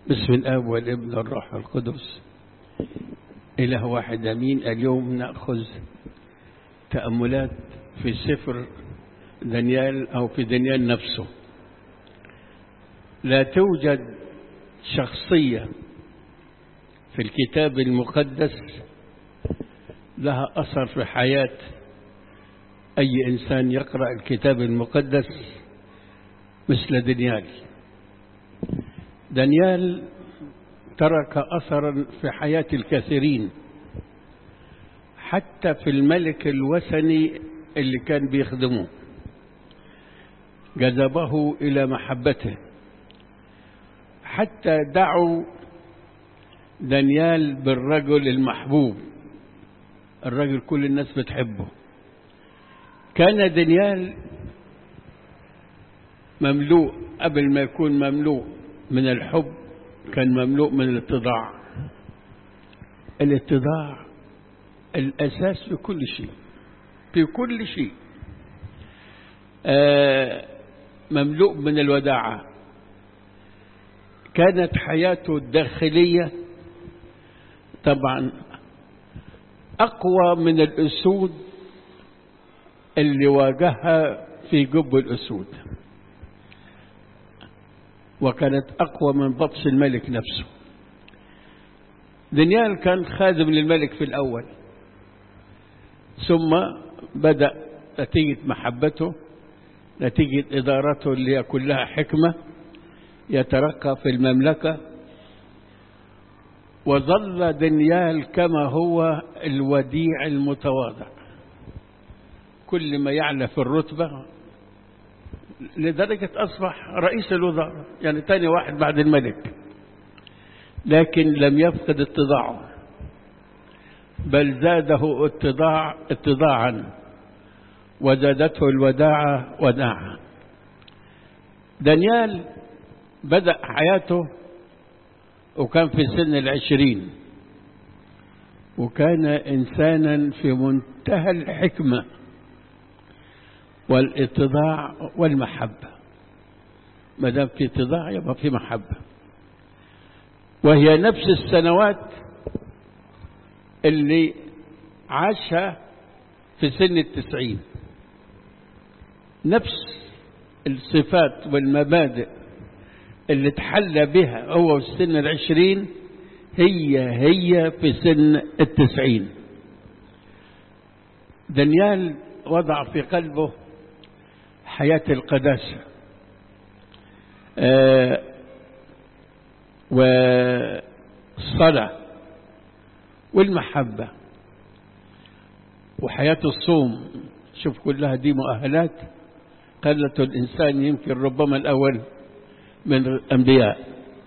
بسم الآب والابن والروح القدس إله واحد أمين. اليوم نأخذ تأملات في سفر دانيال أو في دانيال نفسه. لا توجد شخصية في الكتاب المقدس لها أثر في حياة أي إنسان يقرأ الكتاب المقدس مثل دانيال. دانيال ترك أثرا في حياة الكثيرين، حتى في الملك الوثني اللي كان بيخدمه جذبه إلى محبته، حتى دعوا دانيال بالرجل المحبوب، الرجل كل الناس بتحبه. كان دانيال مملوء، قبل ما يكون مملوء من الحب كان مملوء من الاتضاع. الاتضاع الأساس في كل شيء، في كل شيء. مملوء من الوداعة. كانت حياته الداخلية طبعا أقوى من الأسود اللي واجهها في جب الأسود، وكانت أقوى من بطش الملك نفسه. دانيال كان خادم للملك في الأول، ثم بدأ نتيجة محبته، نتيجة إدارته اللي هي كلها حكمة، يترقى في المملكة. وظل دانيال كما هو الوديع المتواضع، كل ما يعلى في الرتبة، لدرجة أصبح رئيس الوزراء، يعني تاني واحد بعد الملك، لكن لم يفقد اتضاعه، بل زاده اتضاعا، وزادته الوداعة وداعا. دانيال بدأ حياته وكان في سن 20، وكان إنسانا في منتهى الحكمة والاتضاع والمحبة. ما دام في اتضاع يبقى في محبة. وهي نفس السنوات اللي عاشها في سن 90، نفس الصفات والمبادئ اللي تحلى بها هو في سن 20 هي في سن 90. دانيال وضع في قلبه حياة القداسة والصلاة والمحبة وحياة الصوم. شوف كلها دي مؤهلات خلت الإنسان يمكن ربما الأول من الأنبياء.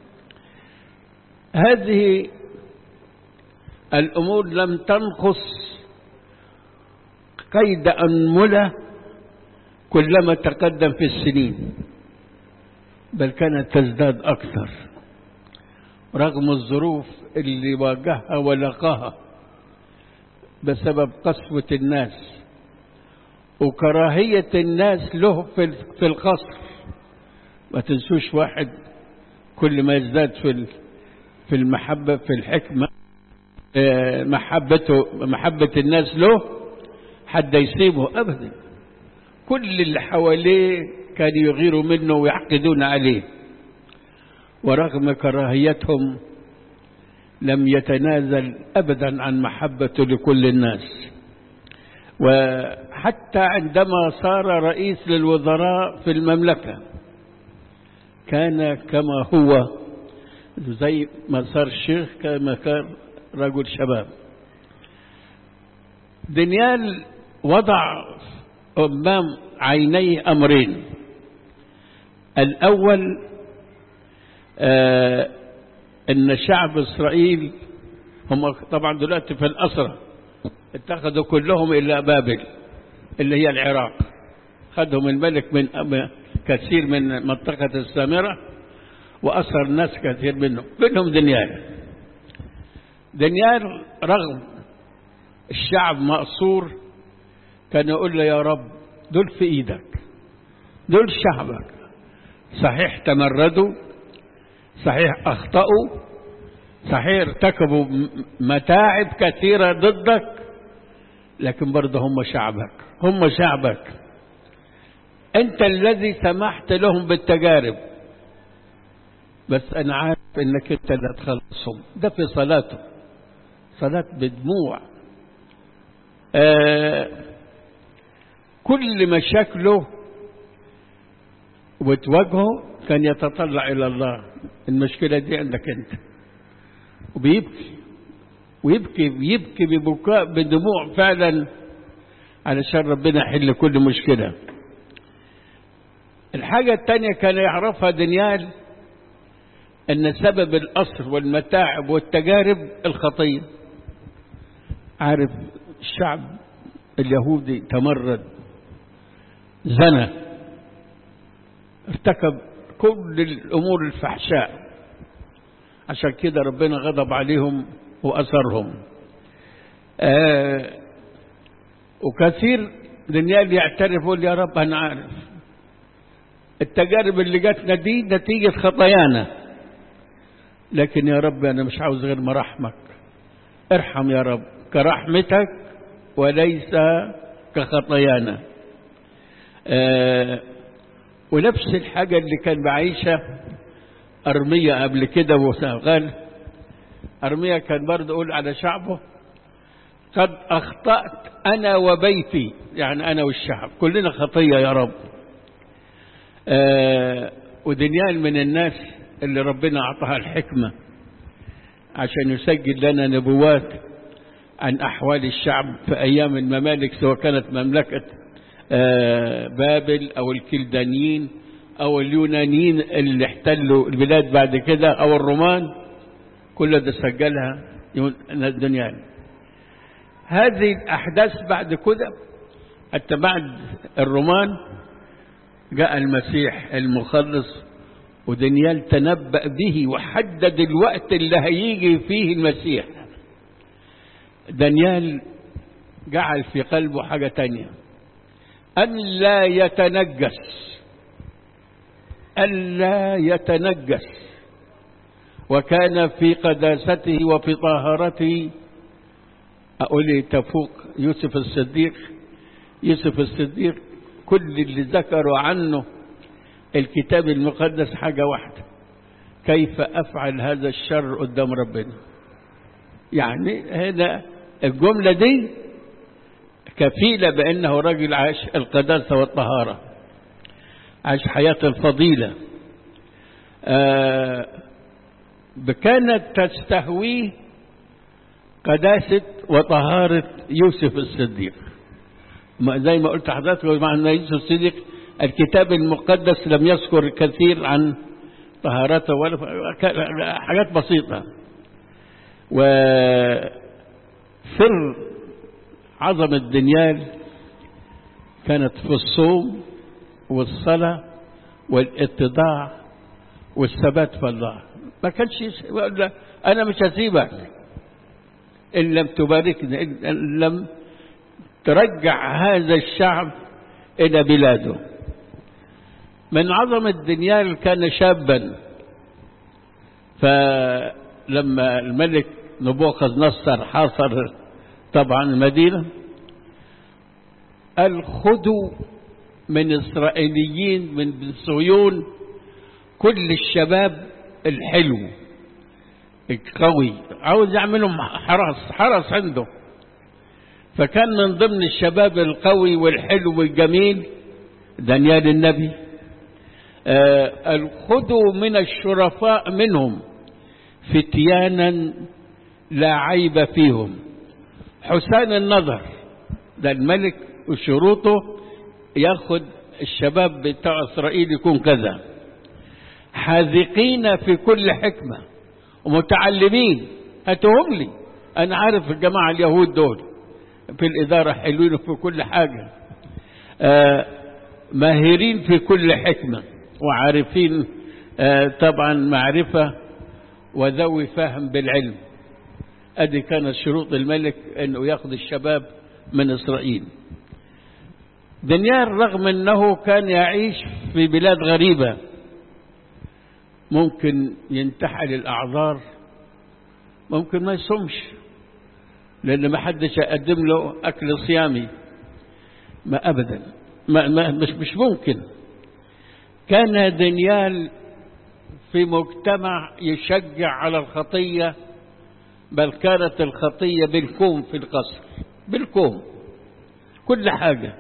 هذه الأمور لم تنقص قيد أنملة كلما تقدم في السنين، بل كانت تزداد أكثر رغم الظروف اللي واجهها ولقاها بسبب قسوة الناس وكراهية الناس له في القصر. ما تنسوش واحد كل ما يزداد في المحبة، في الحكمة، محبة الناس له، حد يسيبه أبدا. كل اللي حواليه كانوا يغيروا منه ويحقدون عليه، ورغم كراهيتهم لم يتنازل أبدا عن محبته لكل الناس. وحتى عندما صار رئيس للوزراء في المملكة كان كما هو، زي ما صار شيخ كما كان رجل شباب. دانيال وضع أمام عينيه أمرين. الأول أن شعب إسرائيل هم طبعا دلوقتي في الأسرة، اتخذوا كلهم إلا بابل اللي هي العراق، خدهم الملك من كثير من منطقة السامرة وأسر ناس كثير منهم دانيال. دانيال رغم الشعب مأسور كان يقول له يا رب دول في إيدك، دول شعبك، صحيح تمردوا، صحيح أخطأوا، صحيح ارتكبوا متاعب كثيرة ضدك، لكن برضه هم شعبك، هم شعبك. أنت الذي سمحت لهم بالتجارب، بس أنا عارف أنك أنت اللي تخلصهم. ده في صلاته، صلاة بدموع. كل مشاكله وتواجهه كان يتطلع إلى الله. المشكلة دي عندك أنت، وبيبكي ويبكي ويبكي ببكاء بدموع فعلا علشان ربنا يحل كل مشكلة. الحاجة الثانية كان يعرفها دانيال، أن سبب الأسر والمتاعب والتجارب الخطية. عارف الشعب اليهودي تمرد، زنى، ارتكب كل الأمور الفحشاء، عشان كده ربنا غضب عليهم وأسرهم. وكثير دانيال يعترف يقول يا رب أنا عارف التجارب اللي جاتنا دي نتيجة خطايانا، لكن يا رب أنا مش عاوز غير مراحمك. ارحم يا رب كرحمتك وليس كخطايانا. ونفس الحاجة اللي كان بعيشها أرميا قبل كده وشغال. أرميا كان برضه يقول على شعبه قد أخطأت أنا وبيتي، يعني أنا والشعب كلنا خطية يا رب. ودانيال من الناس اللي ربنا أعطاها الحكمة عشان يسجل لنا نبوات عن أحوال الشعب في أيام الممالك، سواء كانت مملكة بابل أو الكلدانيين أو اليونانيين اللي احتلوا البلاد بعد كده أو الرومان، كل ده سجلها دانيال. هذه الأحداث بعد كده حتى بعد الرومان جاء المسيح المخلص، ودانيال تنبأ به وحدد الوقت اللي هيجي فيه المسيح. دانيال جعل في قلبه حاجة تانية، أن لا يتنجس، ألا يتنجس، وكان في قداسته وفي طهارته. أقول تفوق يوسف الصديق. يوسف الصديق كل اللي ذكروا عنه الكتاب المقدس حاجة واحدة: كيف أفعل هذا الشر قدام ربنا. يعني هنا الجملة دي كفيلة بأنه رجل عاش القداسة والطهارة، عاش حياة الفضيلة. كانت تستهويه قداسة وطهارة يوسف الصديق. زي ما قلت حضرتك، معنى يوسف الصديق الكتاب المقدس لم يذكر كثير عن طهارته ولا حاجات بسيطة. وسر عظمة دانيال كانت في الصوم والصلاة والاتضاع والثبات في الله. ما كانش يقول أنا مش هسيبك إن لم تباركني، إن لم ترجع هذا الشعب إلى بلاده. من عظمة دانيال كان شابا، فلما الملك نبوخذ نصر حاصر طبعا المدينة، قال خذوا من إسرائيليين من صهيون كل الشباب الحلو القوي، عاوز يعملهم حرس عنده. فكان من ضمن الشباب القوي والحلو والجميل دانيال النبي. خذوا من الشرفاء منهم فتيانا لا عيب فيهم، حسان النظر. ده الملك وشروطه ياخد الشباب بتاع إسرائيل يكون كذا، حاذقين في كل حكمة ومتعلمين. هاتهم لي، أنا عارف الجماعة اليهود دول في الإدارة حلوين في كل حاجة، ماهرين في كل حكمة وعارفين طبعا معرفة وذوي فهم بالعلم. أدي كانت شروط الملك أنه يأخذ الشباب من إسرائيل. دانيال رغم أنه كان يعيش في بلاد غريبة ممكن ينتحل الأعذار، ممكن ما يصومش لأن ما حدش يقدم له أكل صيامي، ما أبدا، مش ممكن. كان دانيال في مجتمع يشجع على الخطية، بل كانت الخطية بالكوم في القصر، بالكوم كل حاجة.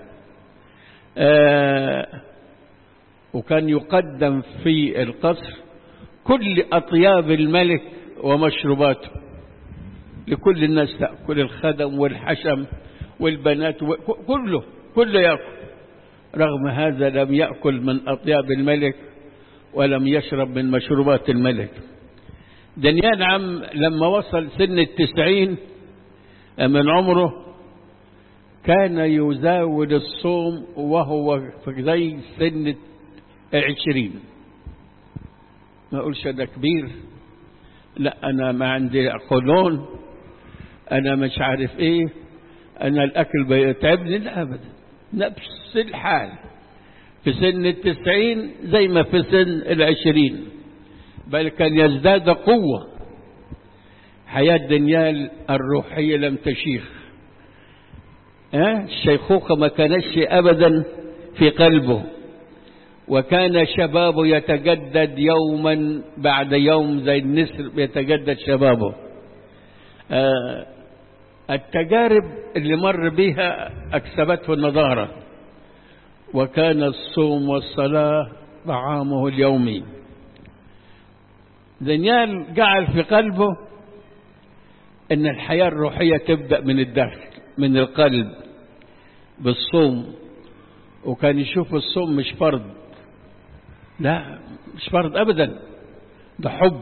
وكان يقدم في القصر كل أطياب الملك ومشروباته لكل الناس تأكل، الخدم والحشم والبنات كله يأكل. رغم هذا لم يأكل من أطياب الملك ولم يشرب من مشروبات الملك. دانيال لما وصل سن 90 من عمره كان يزاول الصوم وهو في زي سن 20. ما أقولش أنا كبير، لا أنا ما عندي قولون، أنا مش عارف إيه، أنا الأكل بيتعبني، لا أبدا، نفس الحال في سن 90 زي ما في سن 20، بل كان يزداد قوة. حياة دانيال الروحية لم تشيخ، الشيخوخة ما كانش أبدا في قلبه، وكان شبابه يتجدد يوما بعد يوم زي النسر يتجدد شبابه. التجارب اللي مر بها أكسبته النضارة، وكان الصوم والصلاة طعامه اليومي. دانيال جعل في قلبه أن الحياة الروحية تبدأ من الداخل، من القلب، بالصوم. وكان يشوف الصوم مش فرض، لا مش فرض أبدا، ده حب.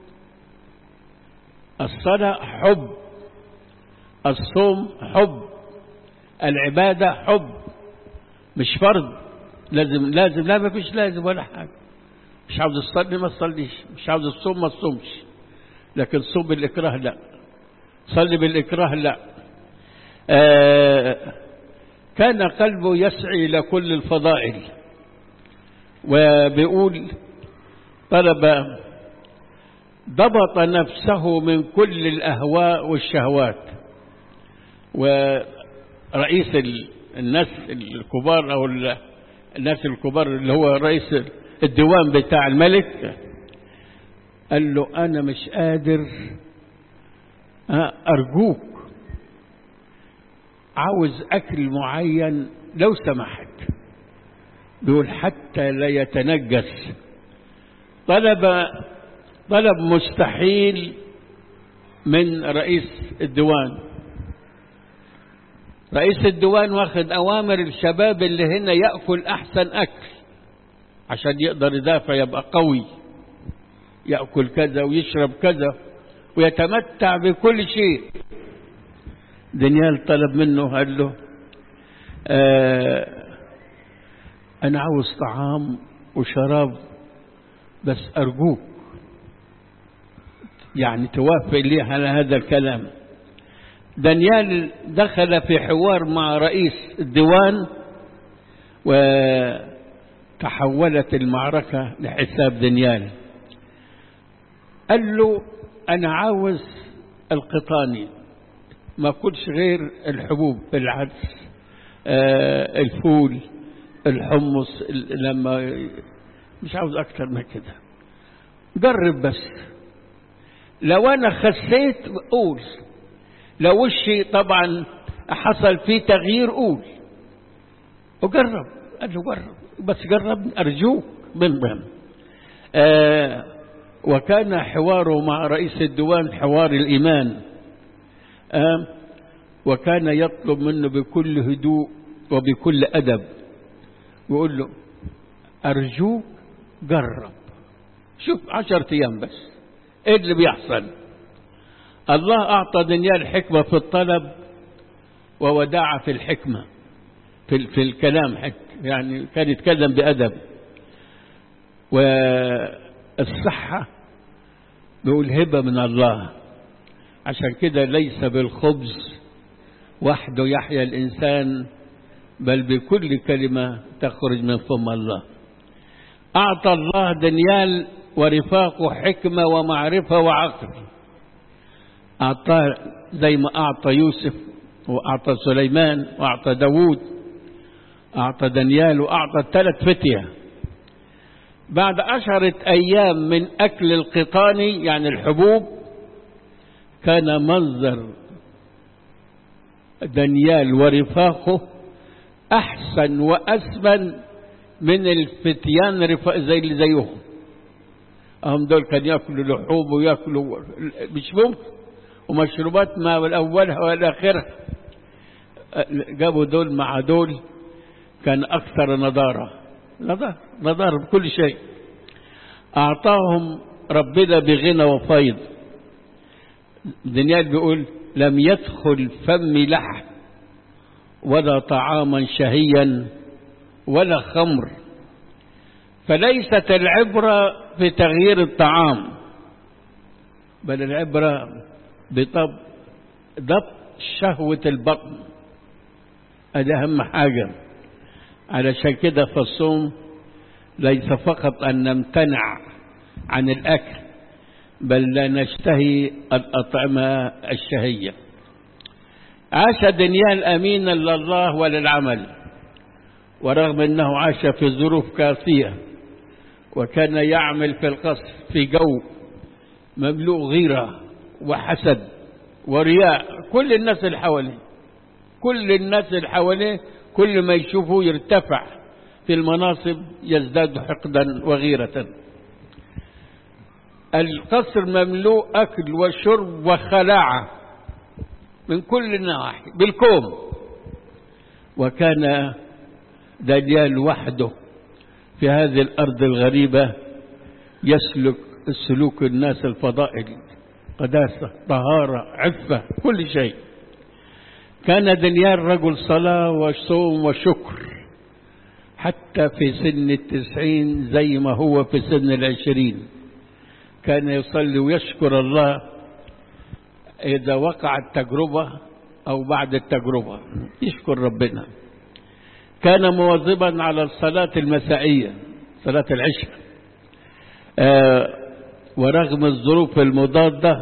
الصلاة حب، الصوم حب، العبادة حب، مش فرض. لازم لا، ما فيش لازم ولا حاجة. مش عاوز تصلي ما تصليش، مش عاوز الصوم ما تصومش، لكن صوم بالإكراه لا، صلي بالإكراه لا. كان قلبه يسعي إلى كل الفضائل، وبيقول ضبط نفسه من كل الأهواء والشهوات. ورئيس الناس الكبار أو الناس الكبار اللي هو رئيس الديوان بتاع الملك قال له أنا مش قادر، أرجوك عاوز أكل معين لو سمحت. بيقول حتى لا يتنجس. طلب مستحيل من رئيس الديوان. رئيس الديوان واخد أوامر الشباب اللي هنا يأكل أحسن أكل عشان يقدر يدافع، يبقى قوي، يأكل كذا ويشرب كذا ويتمتع بكل شيء. دانيال طلب منه، قال له أنا عاوز طعام وشراب، بس أرجوك يعني توافق لي على هذا الكلام. دانيال دخل في حوار مع رئيس الديوان، وتحولت المعركة لحساب دانيال. قال له أنا عاوز القطاني، ما كلش غير الحبوب، العدس، الفول، الحمص، لما مش عاوز أكتر من كده. جرب بس، لو أنا خسيت قول، لو وشي طبعا حصل فيه تغيير قول، وجرب. قال له جرب، بس جرب أرجوك بالبهم. وكان حواره مع رئيس الديوان حوار الإيمان. وكان يطلب منه بكل هدوء وبكل أدب، ويقول له أرجوك جرب، شوف 10 أيام بس إيه اللي بيحصل. الله أعطى دانيال حكمة في الطلب ووداعة في الحكمة في الكلام، يعني كان يتكلم بأدب. والصحة بيقول هبة من الله، عشان كده ليس بالخبز وحده يحيا الإنسان، بل بكل كلمة تخرج من فم الله. أعطى الله دانيال ورفاقه حكمة ومعرفة وعقل. أعطاه زي ما أعطى يوسف وأعطى سليمان وأعطى داود، أعطى دانيال وأعطى 3 فتية. بعد 10 أيام من أكل القطاني يعني الحبوب كان منظر دانيال ورفاقه أحسن وأسمن من الفتيان زي زيهم. هم دول كان يأكلوا لحوم ويأكلوا مش ممكن ومشروبات ما والأولها والآخرة. جابوا دول مع دول كان أكثر نضارة بكل شيء. أعطاهم ربنا بغنى وفيض. دانيال بيقول لم يدخل فمي لحم ولا طعاما شهيا ولا خمر. فليست العبرة في تغيير الطعام، بل العبرة ضبط شهوة البطن. هذا أهم حاجة. علشان كده في الصوم ليس فقط أن نمتنع عن الأكل، بل لا نشتهي الأطعمة الشهية. عاش دانيال أمينا لله وللعمل، ورغم أنه عاش في ظروف قاسية وكان يعمل في القصر في جو مملوء غيرة وحسد ورياء. كل الناس اللي حواليه كل ما يشوفه يرتفع في المناصب يزداد حقدا وغيرة. القصر مملوء أكل وشرب وخلاعة من كل النواحي بالكوم. وكان دانيال وحده في هذه الأرض الغريبة يسلك سلوك الناس الفضائل، قداسة، طهارة، عفة، كل شيء. كان دانيال رجل صلاة وصوم وشكر حتى في سن 90 زي ما هو في سن 20. كان يصلي ويشكر الله إذا وقعت تجربة أو بعد التجربة يشكر ربنا. كان مواظبا على الصلاة المسائية، صلاة العشاء، ورغم الظروف المضادة،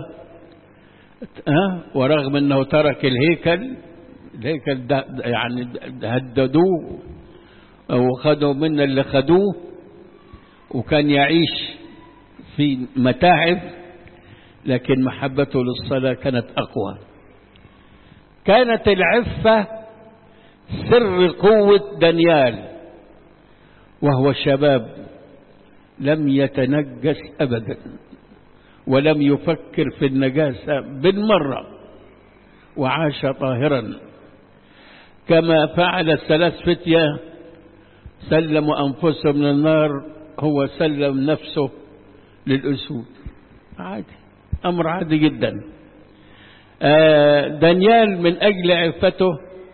ورغم أنه ترك الهيكل يعني هددوه وخدوا منا اللي خدوه، وكان يعيش في متاعب، لكن محبته للصلاة كانت أقوى. كانت العفة سر قوة دانيال وهو شباب، لم يتنجس أبدا ولم يفكر في النجاسة بالمرة، وعاش طاهرا كما فعل 3 فتية سلموا أنفسهم من النار، هو سلم نفسه للأسود. عادي، أمر عادي جدا. دانيال من أجل عفته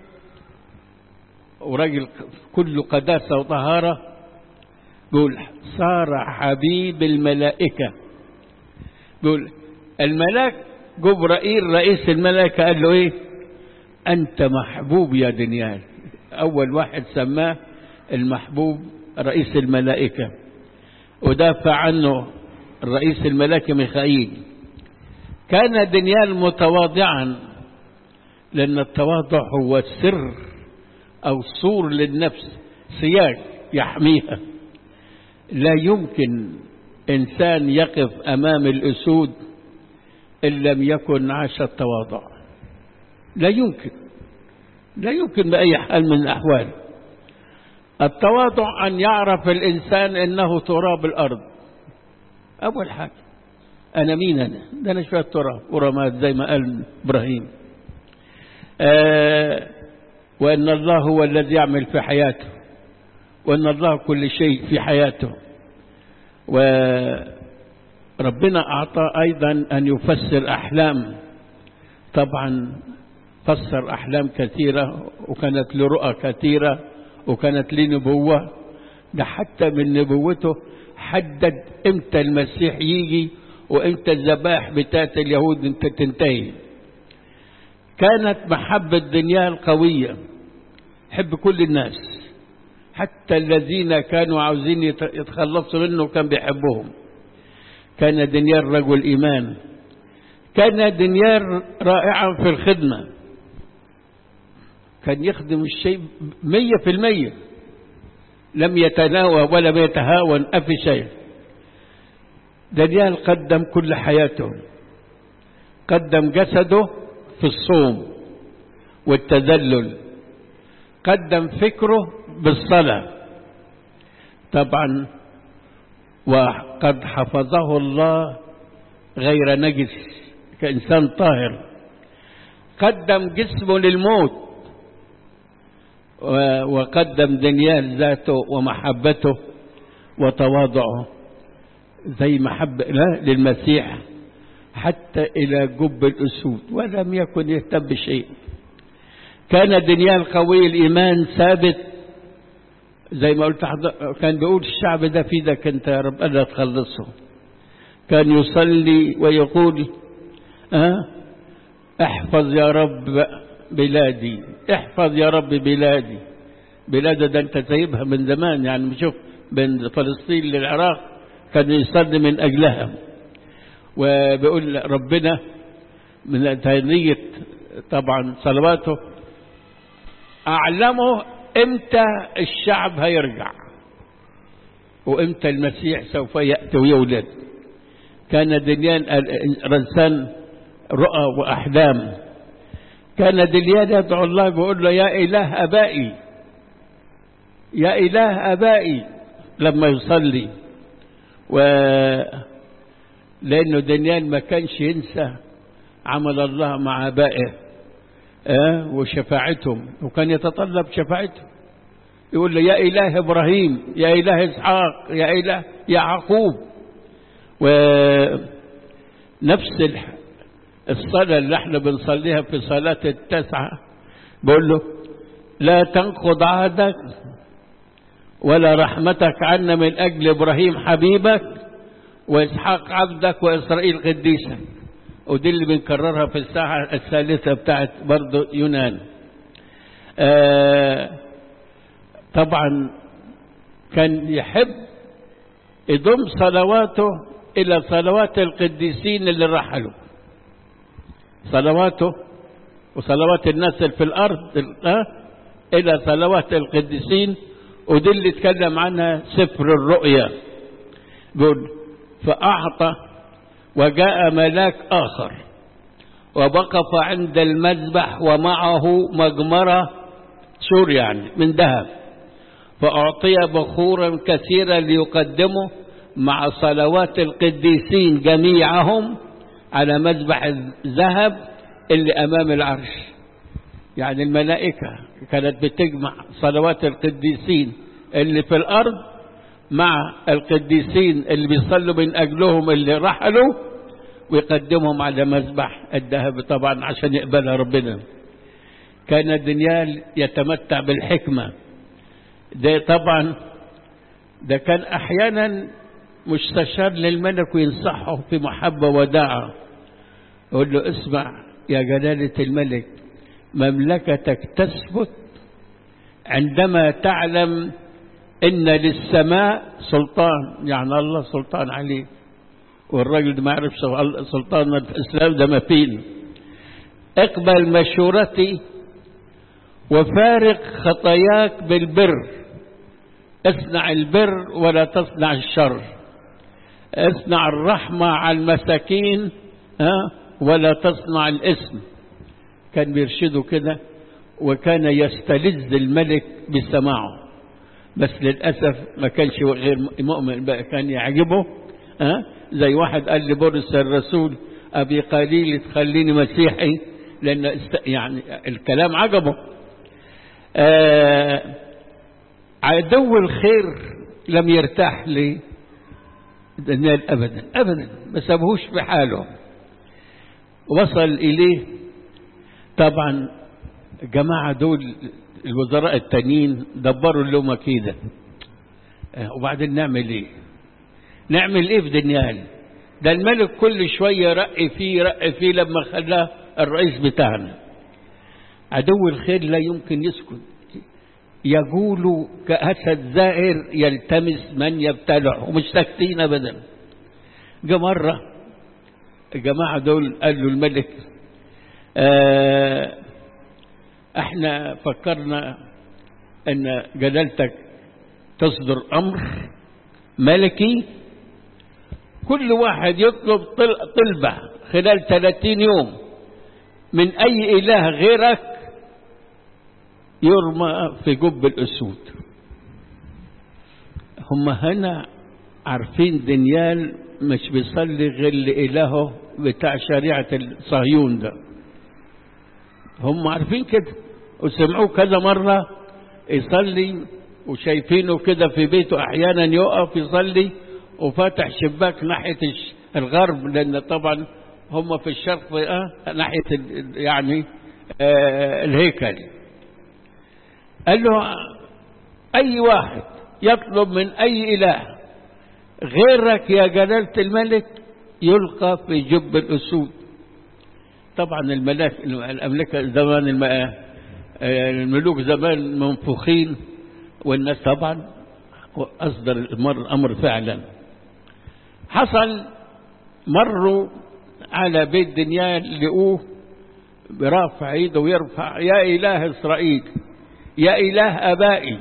ورجل كل قداسة وطهارة بيقول صار حبيب الملائكة. بيقول الملاك جبرائيل رئيس الملائكة قال له ايه؟ أنت محبوب يا دانيال. أول واحد سماه المحبوب رئيس الملائكة، ودافع عنه الرئيس الملائكة ميخائيل. كان دانيال متواضعا، لأن التواضع هو سر أو سور للنفس، سياج يحميها. لا يمكن إنسان يقف أمام الأسود إن لم يكن عاش التواضع. لا يمكن بأي حال من الأحوال. التواضع أن يعرف الإنسان أنه تراب الأرض. أول حاجة أنا مين؟ ده أنا شوية تراب ورماد زي ما قال إبراهيم. وأن الله هو الذي يعمل في حياته، وأن الله كل شيء في حياته. وربنا أعطى أيضا أن يفسر أحلام. طبعا فسر أحلام كثيرة، وكانت له رؤى كثيرة، وكانت له نبوة. ده حتى من نبوته حدد امتى المسيح يجي وامتى الذبائح بتاعت اليهود انت تنتهي. كانت محبة دانيال قوية، حب كل الناس، حتى الذين كانوا عاوزين يتخلصوا منه كان بيحبهم. كان دانيال رجل إيمان، كان دانيال رائعا في الخدمة، كان يخدم الشيء 100%، لم يتناوى ولا يتهاون في شيء. دانيال قدم كل حياته، قدم جسده في الصوم والتذلل، قدم فكره بالصلاة طبعا، وقد حفظه الله غير نجس كإنسان طاهر، قدم جسمه للموت، وقدم دانيال ذاته ومحبته وتواضعه زي محبة للمسيح حتى إلى جب الأسود، ولم يكن يهتم بشيء. كان دانيال قوي الإيمان ثابت، زي ما قلت كان بيقول الشعب ده في ايدك انت يا رب الا تخلصه. كان يصلي ويقول احفظ يا رب بلادي، احفظ يا رب بلادي. بلاده ده انت سايبها من زمان، يعني بشوف بين فلسطين للعراق كان يصلي من اجلها، وبيقول ربنا من تهنية طبعا صلواته اعلمه امتى الشعب هيرجع وامتى المسيح سوف يأتي ويولد. كان دانيال رسام رؤى وأحلام، كان دانيال يدعو الله بيقول له يا إله أبائي، يا إله أبائي لما يصلي. لأنه دانيال ما كانش ينسى عمل الله مع آبائه وشفاعتهم، وكان يتطلب شفاعتهم، يقول له يا إله إبراهيم، يا إله إسحاق، يا إله يعقوب. ونفس الصلاة اللي احنا بنصليها في صلاة التسعة بقول له لا تنقض عهدك ولا رحمتك عنا من أجل إبراهيم حبيبك وإسحاق عبدك وإسرائيل قديسك. ودي اللي بنكررها في الساعة الثالثة بتاعت برضو يونان. طبعا كان يحب يضم صلواته إلى صلوات القديسين اللي رحلوا، صلواته وصلوات الناس اللي في الأرض إلى صلوات القديسين. ودي اللي اتكلم عنها سفر الرؤيا، بيقول فأعطى وجاء ملاك آخر ووقف عند المذبح ومعه مجمرة سور يعني من ذهب، فأعطي بخورا كثيرا ليقدمه مع صلوات القديسين جميعهم على مذبح الذهب اللي أمام العرش. يعني الملائكة كانت بتجمع صلوات القديسين اللي في الأرض مع القديسين اللي بيصلوا من أجلهم اللي رحلوا، ويقدمهم على مذبح الذهب طبعا عشان يقبلها ربنا. كان دانيال يتمتع بالحكمة، ده طبعا ده كان أحيانا مستشار للملك وينصحه في محبة وداعة، يقول له اسمع يا جلالة الملك، مملكتك تثبت عندما تعلم إن للسماء سلطان، يعني الله سلطان عليه، والراجل ده ما يعرفش سلطان الإسلام ده ما فيه. اقبل مشورتي وفارق خطاياك بالبر، اصنع البر ولا تصنع الشر، اصنع الرحمة على المساكين ولا تصنع الإثم. كان بيرشده كده، وكان يستلذ الملك بسماعه، بس للأسف ما كانش غير مؤمن بقى، كان يعجبه زي واحد قال لبولس الرسول أبي قليل تخليني مسيحي، لأن يعني الكلام عجبه. عدو الخير لم يرتاح لدانيال أبدا أبدا، ما سابهوش بحاله، وصل إليه. طبعا جماعة دول الوزراء التانيين دبروا له مكيدة، وبعدين نعمل ايه؟ نعمل ايه في دانيال؟ ده الملك كل شوية رقي فيه لما خلاه الرئيس بتاعنا. عدو الخير لا يمكن يسكت، يقول كأسد زائر يلتمس من يبتلعه، ومش ساكتين ابدا. جاء مرة الجماعة دول قالوا الملك احنا فكرنا ان جلالتك تصدر امر ملكي، كل واحد يطلب طلبة خلال 30 يوم من اي اله غيرك يرمى في جب الاسود. هم هنا عارفين دانيال مش بيصلي غير لإلهه بتاع شريعة الصهيون ده، هم عارفين كده وسمعوه كذا مرة يصلي، وشايفينه كده في بيته أحيانا يقف يصلي وفاتح شباك ناحية الغرب، لأن طبعا هم في الشرق ناحية يعني الهيكل. قال له أي واحد يطلب من أي إله غيرك يا جلالة الملك يلقى في جب الأسود. طبعا الأملكة زمان الملوك زمان منفوخين، والناس طبعا أصدر الأمر فعلا. حصل مروا على بيت دانيال لقوه برافع ايده ويرفع يا إله إسرائيل يا إله آبائي،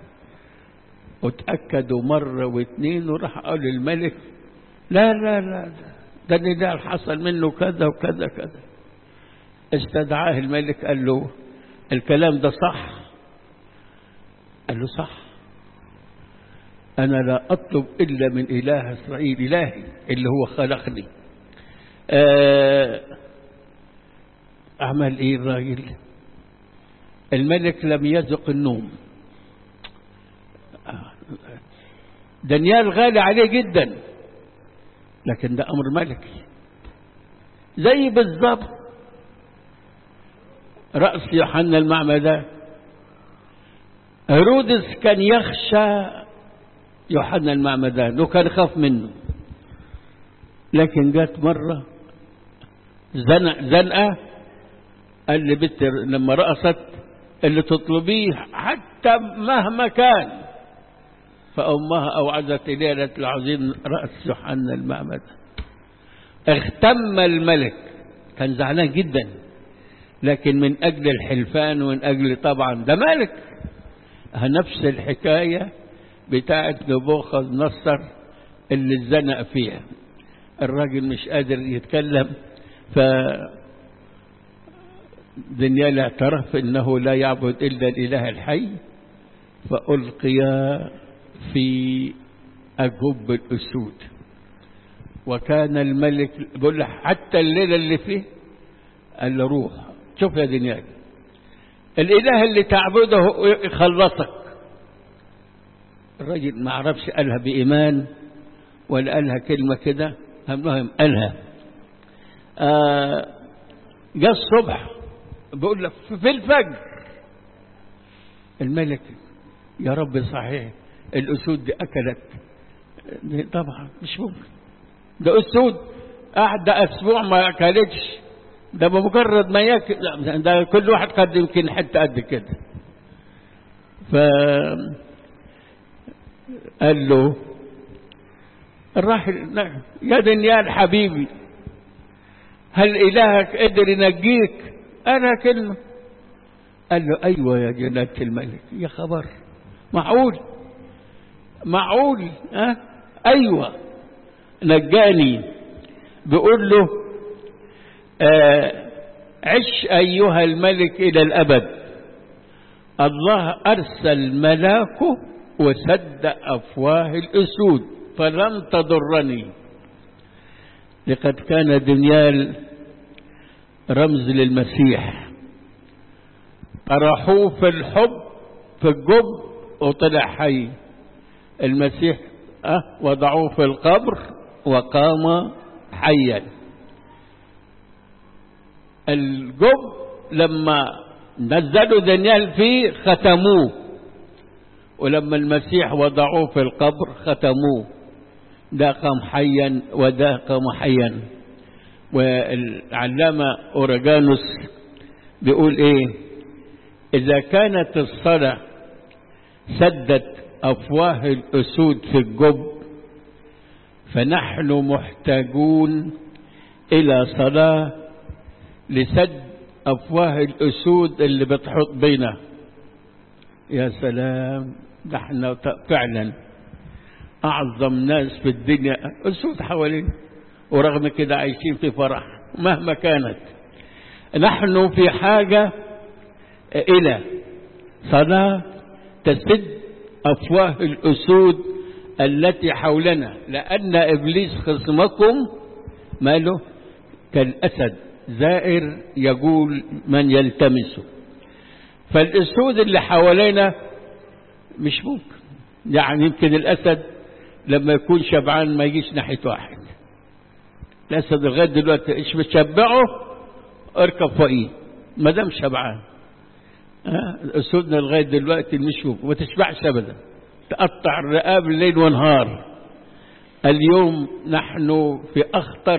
وتأكدوا مرة واثنين وراح قال للملك لا لا لا ده النداء حصل منه كذا وكذا كذا. استدعاه الملك قال له الكلام ده صح؟ قال له صح، أنا لا أطلب إلا من إله إسرائيل إلهي اللي هو خلقني. عمل إيه الراجل؟ الملك لم يذق النوم. دانيال غالي عليه جدا، لكن ده أمر ملكي. زي بالضبط رأس يوحنا المعمدان، هيرودس كان يخشى يوحنا المعمدان وكان خاف منه، لكن جات مرة زنقة قال لي بنت لما رقصت اللي تطلبيه حتى مهما كان، فأمها أوعزت إليه العظيم رأس يوحنا المعمدان. اختم الملك، كان زعلان جدا، لكن من أجل الحلفان ومن أجل طبعا ده ملك. نفس الحكاية بتاعت نبوخذ نصر اللي اتزنق فيها، الراجل مش قادر يتكلم، دانيال اعترف انه لا يعبد الا الاله الحي، فألقي في أجب الأسود. وكان الملك بيقول له حتى الليلة اللي فيه قال له روح شوف يا دانيال الإله اللي تعبده يخلصك. الراجل ما عرفش قالها بإيمان ولا قالها كلمة كده، المهم قالها. جاء الصبح بيقول لك في الفجر الملك يا رب صحيح الأسود دي أكلت، طبعا مش ممكن، ده أسود قاعدة أسبوع ما أكلتش، ده بمجرد ما ياكل ده كل واحد قد يمكن حتى قد كده. قال له الراحل يا دانيال حبيبي هل إلهك قدر ينجيك؟ أنا كلمة. قال له أيوة يا جلالة الملك. يا خبر، معقول أيوة نجاني. بيقول له عش أيها الملك إلى الأبد، الله أرسل ملاكه وسد أفواه الأسود فلم تضرني. لقد كان دانيال رمز للمسيح، طرحوه في الحب في الجب وطلع حي. المسيح وضعوه في القبر وقام حيا. الجب لما نزلوا دانيال فيه ختموه، ولما المسيح وضعوه في القبر ختموه. ده قام حيا وده قام حيا. والعلامة أورجانوس بيقول ايه؟ إذا كانت الصلاة سدت أفواه الأسود في الجب، فنحن محتاجون إلى صلاة لسد أفواه الأسود اللي بتحط بينا. يا سلام، نحن فعلا أعظم ناس في الدنيا، أسود حوالينا، ورغم كده عايشين في فرح مهما كانت. نحن في حاجة إلى صلاة تسد أفواه الأسود التي حولنا، لأن إبليس خصمكم ماله كالأسد زائر يقول من يلتمسه. فالأسود اللي حوالينا مش ممكن، يعني يمكن الأسد لما يكون شبعان ما يجيش ناحية واحد. الأسد لغاية دلوقتي إيش بتشبعه اركب فوقيه ما دام شبعان. أسودنا لغاية دلوقتي مش ممكن، ما تشبعش أبدا، تقطع الرقاب الليل والنهار. اليوم نحن في أخطر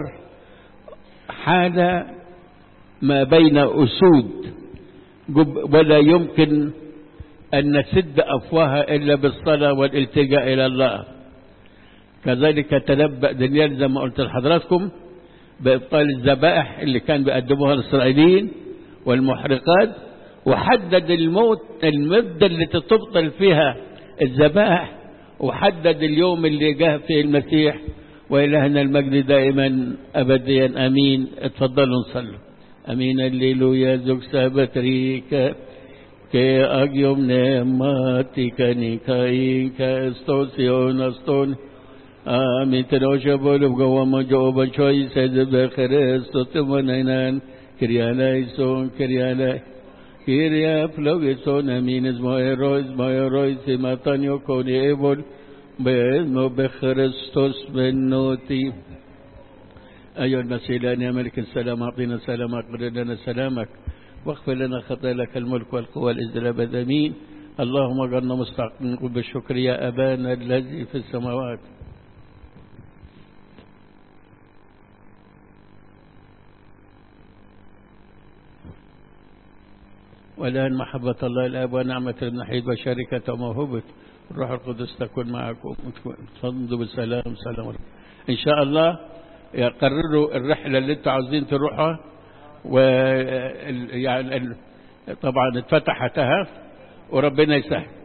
حالة ما بين أسود، ولا يمكن أن نسد أفواهها إلا بالصلاة والالتجاء إلى الله. كذلك تنبأ دانيال زي ما قلت لحضراتكم بإبطال الذبائح اللي كان بيقدموها الإسرائيليين والمحرقات، وحدد المدة اللي تبطل فيها الذبائح، وحدد اليوم اللي جاء فيه المسيح. وإلهنا المجد دائما أبديا آمين. اتفضلوا نصلوا. أمين الليلويا زوج سابتريك كي أجيوم نعمتك نيكاين كاستوسيون أستون آمين. تنوشا بولو قوام جوبا شوي سيد بخريستو تمنينان كريالايسون كريالاي كيريا فلوغيسون أمين اسمو سيماتانيو كوني إيبول بإذنه بخريستوس بنوتي. أيها المسيح يا ملك السلام أعطينا سلامك، برد لنا سلامك، واغفر لنا خطاياك، الملك والقوة والإذن أبد آمين. اللهم اجعلنا مستحقين بالشكر يا أبانا الذي في السماوات. والآن محبة الله الآب ونعمة النحيد وشركة وموهبة الروح القدس تكون معكم. تفضلوا بالسلام. سلام إن شاء الله. يقرروا الرحلة اللي انتوا عاوزين تروحها، يعني طبعا اتفتحتها وربنا يسهل.